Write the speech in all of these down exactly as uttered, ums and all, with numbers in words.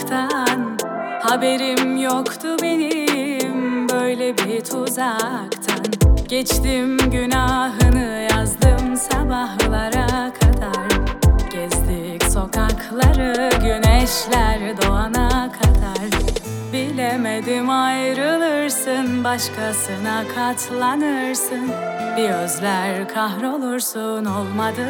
uzaktan. Haberim yoktu benim böyle bir tuzaktan. Geçtim günahını, yazdım sabahlara kadar. Gezdik sokakları güneşler doğana kadar. Bilemedim ayrılırsın, başkasına katlanırsın. Bir özler kahrolursun, olmadı.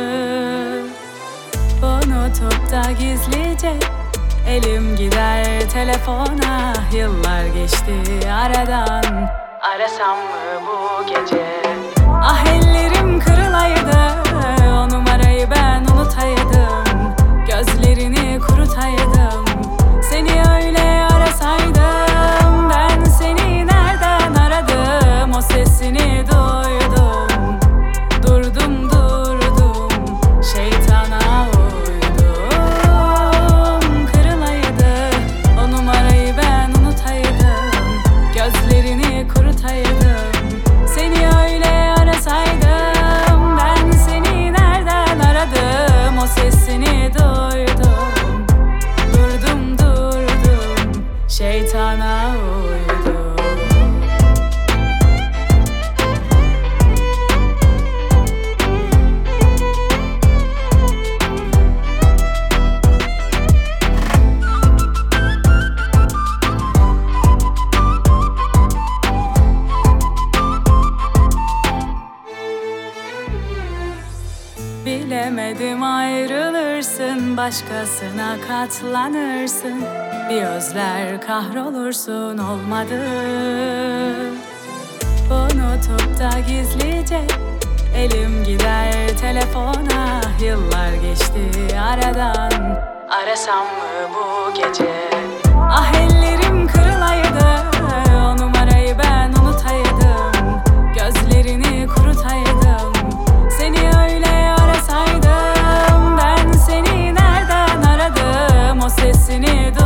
Unutup da gizlice elim gider telefona. Yıllar geçti aradan, arasam mı bu gece? Ah ellerim kırılaydı, o numarayı ben unutaydım. Gözlerini kurutaydım, seni öyle arasaydım. Ben seni nereden aradım, o sesini duydum. Durdum durdum, şeytana uydum. Kırılaydı, o numarayı ben unutaydım. Gözlerini kurutaydım, seni öyle arasaydım. Ben seni nereden aradım, o sesini duydum. Durdum durdum, şeytana uydum. Bilemedim ayrılırsın, başkasına katlanırsın. Bir özler kahrolursun, olmadı. Unutup da gizlice elim gider telefona. Yıllar geçti aradan, arasam mı bu gece? Ah ellerim kırılaydı, o numarayı ben unutaydım. Gözlerini kurutaydım, seni öyle arasaydım. Ben seni nereden aradım, o sesini